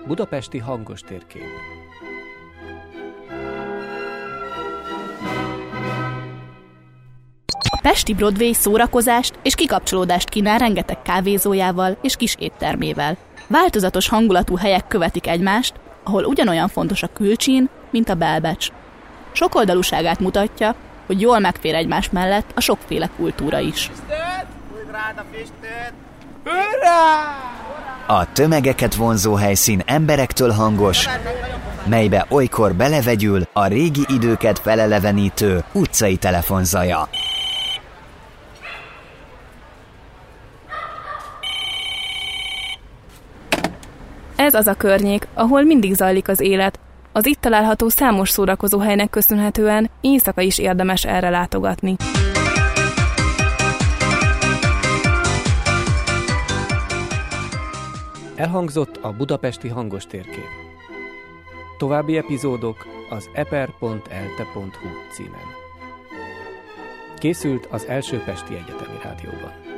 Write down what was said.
Budapesti hangos térkép. A pesti Broadway szórakozást és kikapcsolódást kínál rengeteg kávézójával és kis éttermével. Változatos hangulatú helyek követik egymást, ahol ugyanolyan fontos a külcsín, mint a belbecs. Sokoldalúságát mutatja, hogy jól megfér egymás mellett a sokféle kultúra is. A tömegeket vonzó helyszín emberektől hangos, melybe olykor belevegyül a régi időket felelevenítő utcai telefonzaja. Ez az a környék, ahol mindig zajlik az élet. Az itt található számos szórakozóhelynek köszönhetően éjszaka is érdemes erre látogatni. Elhangzott a budapesti hangos térkép. További epizódok az eper.elte.hu címen. Készült az Első Pesti Egyetemi Rádióban.